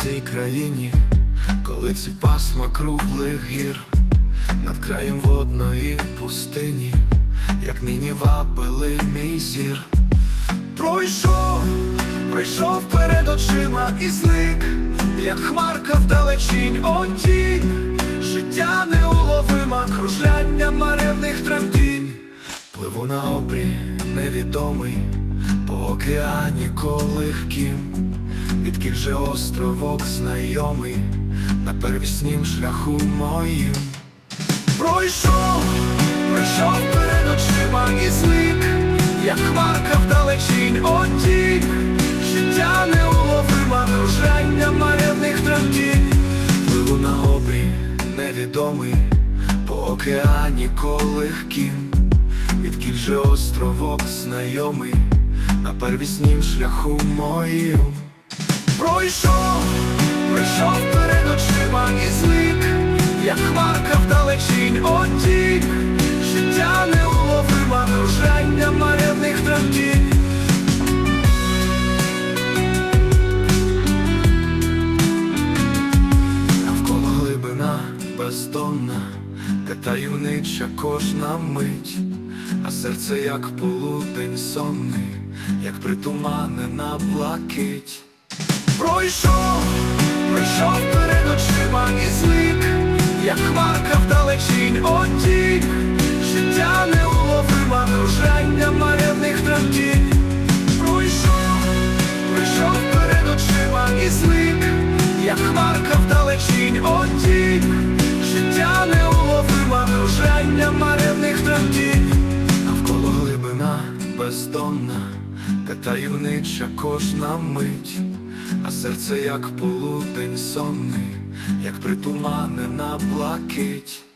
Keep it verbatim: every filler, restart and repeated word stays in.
цій країні, коли ці пасма круглих гір над краєм водної пустині, як нині вабили мій зір. Пройшов, пройшов перед очима і зник, як хмарка вдалечінь, о тінь. Життя неуловима, кружляння маревних тремтінь. Пливу на обрій невідомий, по океані колихким, відкіль же островок знайомий на первіснім шляху моїм. Пройшов, пройшов перед очима і зник, як хмарка вдалечінь, о тінь. Життя неуловима, кружляння маревних тремтінь. Пливу на обрій невідомий, по океані колихким, відкіль же островок знайомий на первіснім шляху моїм. Пройшов, пройшов перед очима і зник, як хмарка вдалечінь, о тінь. Життя неуловима, кружляння маревних тремтінь. Навколо глибина бездонна, де таємнича кожна мить, а серце як полудень сонний, як притуманена блакить. Пройшов, пройшов перед очима і зник, як хмарка вдалечінь, о тінь. Життя неуловима, кружляння маревних тремтінь. Пройшов, пройшов перед очима і зник, як хмарка вдалечінь, о тінь. Життя неуловима, кружляння маревних тремтінь. Навколо глибина бездонна, де таємнича кожна мить, а серце як полудень сонний, як притуманена блакить.